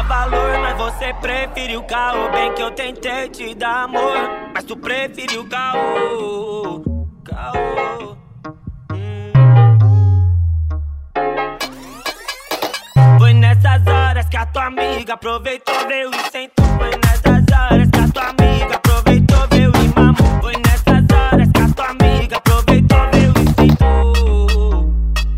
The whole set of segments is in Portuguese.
valor, mas você preferiu caô. Bem que eu tentei te dar amor, mas tu preferiu caô. Caô. Foi nessas horas que a tua amiga aproveitou, veio e sentou. Foi nessas horas que a tua amiga aproveitou, veio e mamou. Foi nessas horas que a tua amiga aproveitou, veio e sentou.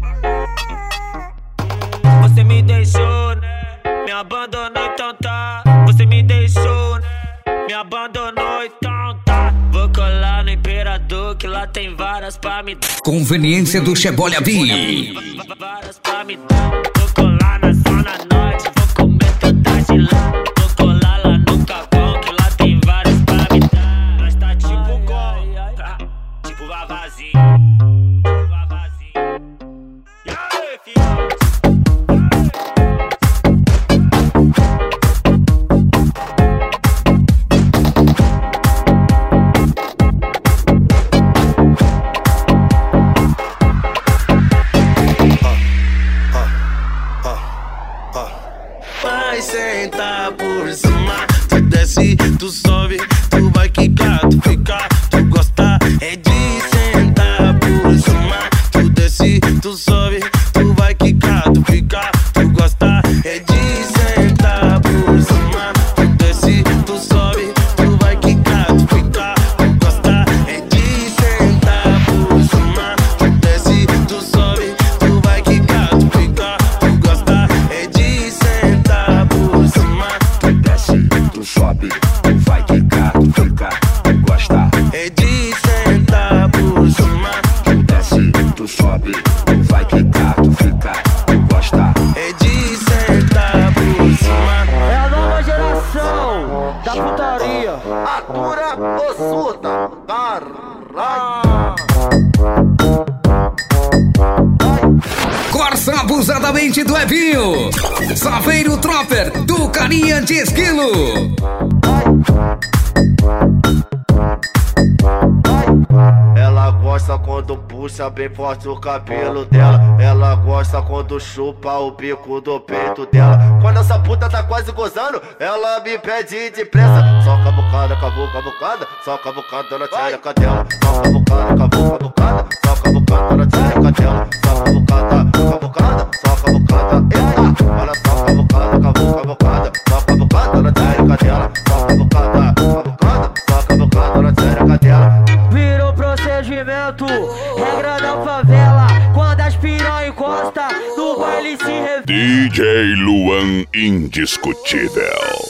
Você me deixou, né? Me abandonou, então tá. Você me deixou, né? Me abandonou, então tá. Vou colar no Imperador, que lá tem varas pra me dar. Conveniência do Chebolha B. Varas pra me dar. Vou colar na Zona Norte, vou comer toda de lá. Vou colar lá no Capão, que lá tem varas pra me dar. Nós tá tipo gol, tipo Vavazinho. E aí, filhote? Vai sentar por cima, tu desce, tu sobe, tu vai quicar, tu fica, tu gosta é de sentar por cima, tu desce, tu sobe, tu vai quicar, tu fica, tu gosta é de sentar por cima, tu desce, tu sobe, tu vai quicar, tu fica, tu gosta é de sentar por cima, tu desce, tu sobe, tu vai quicar, tu fica, tu gosta é de sentar por cima, tu desce, tu sobe, tu vai quicar, tu fica, tu gosta é de sentar por cima, tu desce, tu sobe, tu vai quicar, tu fica, tu gosta é de sentar por cima. É a nova geração da putaria. Atura ou surda? Caralho! Corsa abusadamente do Ebinho. Saveiro Trapper do Carinha de Esquilo. Ela gosta quando puxa bem forte o cabelo dela. Ela gosta quando chupa o bico do peito dela. Quando essa puta tá quase gozando, ela me pede depressa. Só cavucada, cavucada, só cavucada na tchereca dela. Só cavucada, cavucada, só cavucada na tchereca dela. Só cavucada, só cavucada, eita. Olha só cavucada, só cavucada na tchereca dela. Só cavucada, só cavucada na tchereca dela. Virou procedimento, regra da favela. Quando as piranha encosta, no baile se revela. DJ Luan Indiscutível.